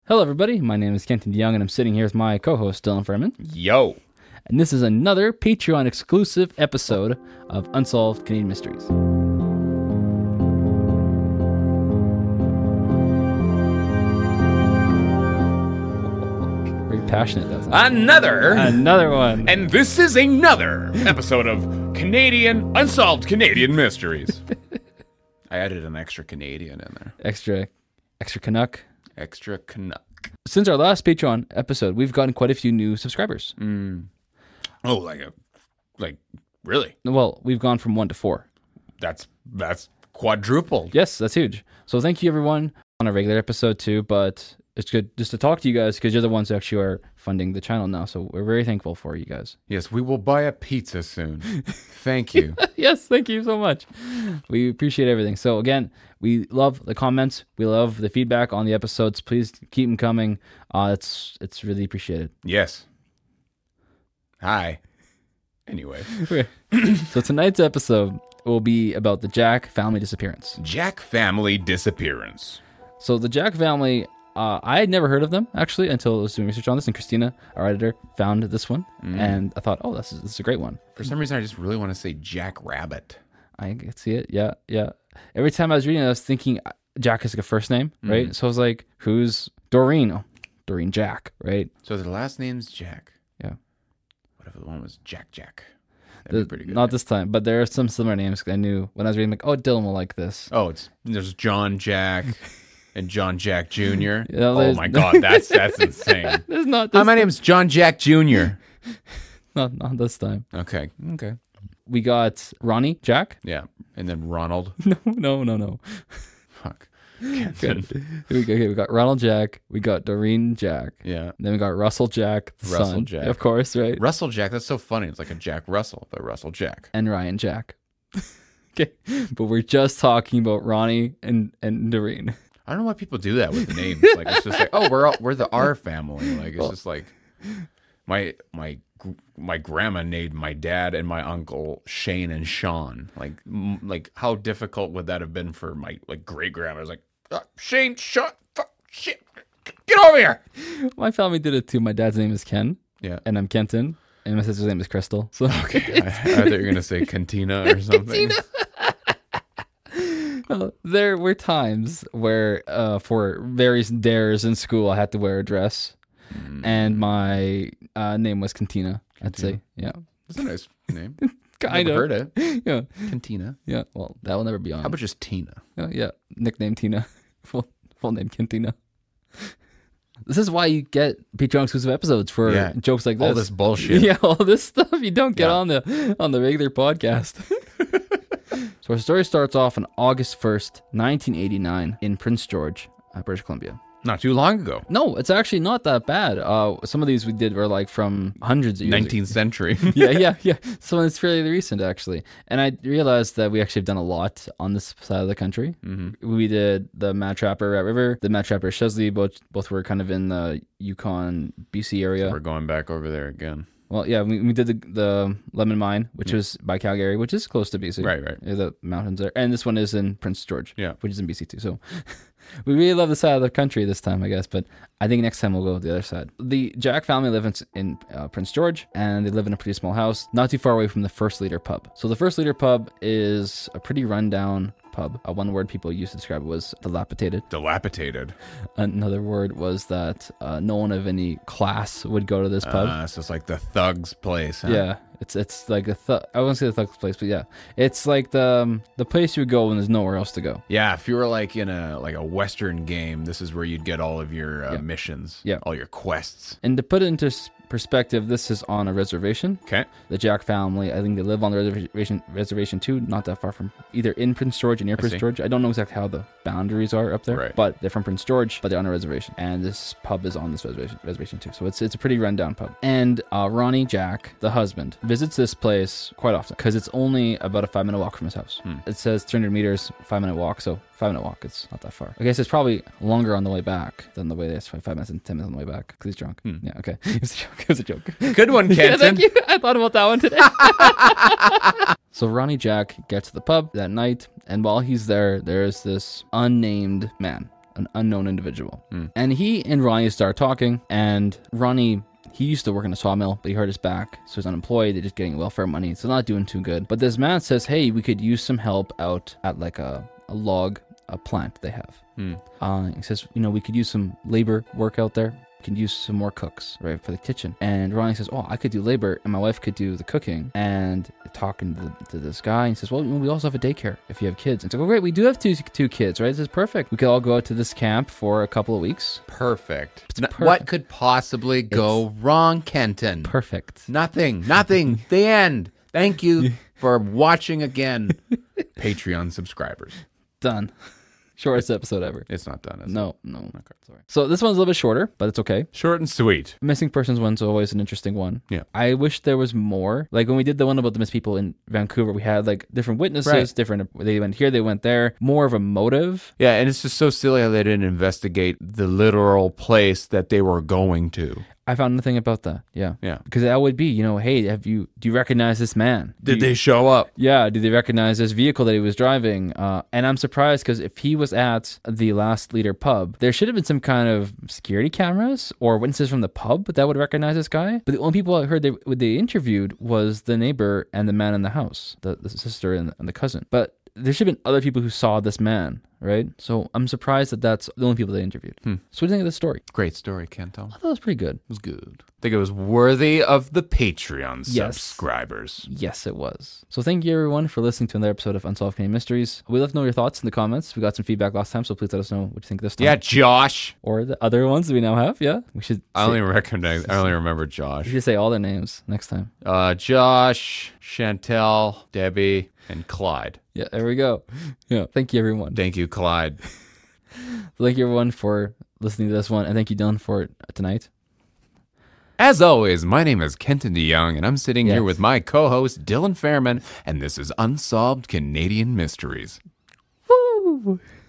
Hello, everybody. My name is Kenton DeYoung, and I'm sitting here with my co-host, Dylan Furman. Yo. And this is another Patreon exclusive episode of Unsolved Canadian Mysteries. Very passionate, that's another one. And this is another episode of Unsolved Canadian Mysteries. I added an extra Canadian in there. Extra Canuck. Extra Canuck. Since our last Patreon episode, we've gotten quite a few new subscribers. Oh, like really? Well, we've gone from 1 to 4. That's quadrupled. Yes, that's huge. So thank you, everyone, on a regular episode too. But it's good just to talk to you guys because you're the ones who actually are funding the channel now. So we're very thankful for you guys. Yes, we will buy a pizza soon. Thank you. Yes, thank you so much. We appreciate everything. So again, we love the comments. We love the feedback on the episodes. Please keep them coming. It's really appreciated. Yes. Hi. Anyway. So tonight's episode will be about the Jack family disappearance. Jack family disappearance. So the Jack family, I had never heard of them actually until I was doing research on this, and Christina, our editor, found this one, and I thought, oh, this is a great one. For some reason, I just really want to say Jack Rabbit. I could see it. Yeah. Every time I was reading it, I was thinking Jack is like a first name, right? So I was like, who's Doreen? Oh, Doreen Jack, right? So the last name's Jack. Yeah. What if the one was Jack? That'd be pretty good. Not this time, but there are some similar names I knew when I was reading, like, oh, Dylan will like this. Oh, there's John Jack and John Jack Jr. Yeah, oh my God, that's insane. There's not Hi, this my name's John Jack Jr. Not this time. Okay. We got Ronnie Jack. Yeah, and then Ronald. No. Fuck. We got Ronald Jack. We got Doreen Jack. Yeah. Then we got Russell Jack, the Russell son, Jack. of course, right? Russell Jack. That's so funny. It's like a Jack Russell, but Russell Jack. And Ryan Jack. Okay, but we're just talking about Ronnie and Doreen. I don't know why people do that with the names. Like it's just like, oh, we're the R family. Like it's just like my grandma named my dad and my uncle Shane and Sean. Like how difficult would that have been for my great grandma? I was like, Shane, Sean, fuck, shit, get over here. My family did it too. My dad's name is Ken. Yeah, and I'm Kenton, and my sister's name is Crystal. So okay, I thought you were gonna say Cantina or something. There were times where for various dares in school, I had to wear a dress, and my name was Cantina. I'd say, yeah, that's a nice name. Kind of heard it. Yeah, Cantina. Yeah, well, that will never be on. How about just Tina? Yeah, nickname Tina, full name Cantina. This is why you get Patreon exclusive episodes for jokes like this. All this bullshit. Yeah, all this stuff you don't get on the regular podcast. So our story starts off on August 1st, 1989 in Prince George, British Columbia. Not too long ago. No, it's actually not that bad. Some of these we did were like from hundreds of years 19th century. Yeah. So it's fairly recent, actually. And I realized that we actually have done a lot on this side of the country. Mm-hmm. We did the Mad Trapper Rat River, the Mad Trapper Chesley, both were kind of in the Yukon, BC area. So we're going back over there again. Well, yeah, we did the Lemon Mine, which was by Calgary, which is close to BC. Right. The mountains there. And this one is in Prince George, which is in BC too. So we really love the side of the country this time, I guess. But I think next time we'll go to the other side. The Jack family live in Prince George, and they live in a pretty small house, not too far away from the First Leader pub. So the First Leader pub is a pretty rundown pub. One word people used to describe it was dilapidated. Another word was that no one of any class would go to this pub. So it's like the thug's place, huh? Yeah, it's like I won't say the thug's place, but yeah, it's like the place you would go when there's nowhere else to go. Yeah, if you were like in a Western game, this is where you'd get all of your missions, all your quests. And to put it into perspective, this is on a reservation. Okay. The Jack family, I think they live on the reservation too, not that far from either in Prince George or near Prince George. I don't know exactly how the boundaries are up there, but they're from Prince George, but they're on a reservation. And this pub is on this reservation too. So it's a pretty rundown pub. And Ronnie Jack, the husband, visits this place quite often because it's only about a 5-minute walk from his house. It says 300 meters, 5-minute walk. So 5-minute walk, it's not that far. I guess it's probably longer on the way back than the way it's 5 minutes and 10 minutes on the way back because he's drunk. Yeah, okay. It was a joke. Good one, Kenton. Yeah, thank you. I thought about that one today. So Ronnie Jack gets to the pub that night, and while he's there, there's this unnamed man. an unknown individual. And he and Ronnie start talking, and Ronnie, he used to work in a sawmill, but he hurt his back, so he's unemployed. They're just getting welfare money, so not doing too good. But this man says, hey, we could use some help out at like a log, a plant they have. He says, we could use some labor work out there. We can use some more cooks, right, for the kitchen. And Ronnie says, I could do labor, and my wife could do the cooking. And talking to this guy, and he says, well, we also have a daycare if you have kids. And it's like, great, we do have two kids, right? This is perfect. We could all go out to this camp for a couple of weeks. Perfect. What could possibly go wrong, Kenton? Perfect. Nothing. The end. Thank you for watching again. Patreon subscribers. Done. Shortest episode ever. It's not done, is it? No. Okay, sorry. So this one's a little bit shorter, but it's okay. Short and sweet. Missing persons one's always an interesting one. Yeah. I wish there was more. Like when we did the one about the missing people in Vancouver, we had like different witnesses, they went here, they went there, more of a motive. Yeah, and it's just so silly how they didn't investigate the literal place that they were going to. I found nothing about that. Yeah. Because that would be, hey, do you recognize this man? Did they show up? Yeah. Do they recognize this vehicle that he was driving? And I'm surprised because if he was at the Last Leader pub, there should have been some kind of security cameras or witnesses from the pub that would recognize this guy. But the only people I heard they interviewed was the neighbor and the man in the house, the sister and the cousin. But there should have been other people who saw this man, right? So I'm surprised that that's the only people they interviewed. So what do you think of this story? Great story, Kento. I thought it was pretty good. It was good. I think it was worthy of the Patreon subscribers. Yes, it was. So thank you, everyone, for listening to another episode of Unsolved Canadian Mysteries. We'd love to know your thoughts in the comments. We got some feedback last time, so please let us know what you think this time. Yeah, Josh. Or the other ones that we now have, yeah? We should. I only remember Josh. We should say all their names next time. Josh, Chantel, Debbie, and Clyde. Yeah, there we go. Yeah, thank you, everyone. Thank you, Clyde. Thank you, everyone, for listening to this one, and thank you, Dylan, for tonight. As always, my name is Kenton DeYoung, and I'm sitting here with my co-host, Dylan Fairman, and this is Unsolved Canadian Mysteries. Woo!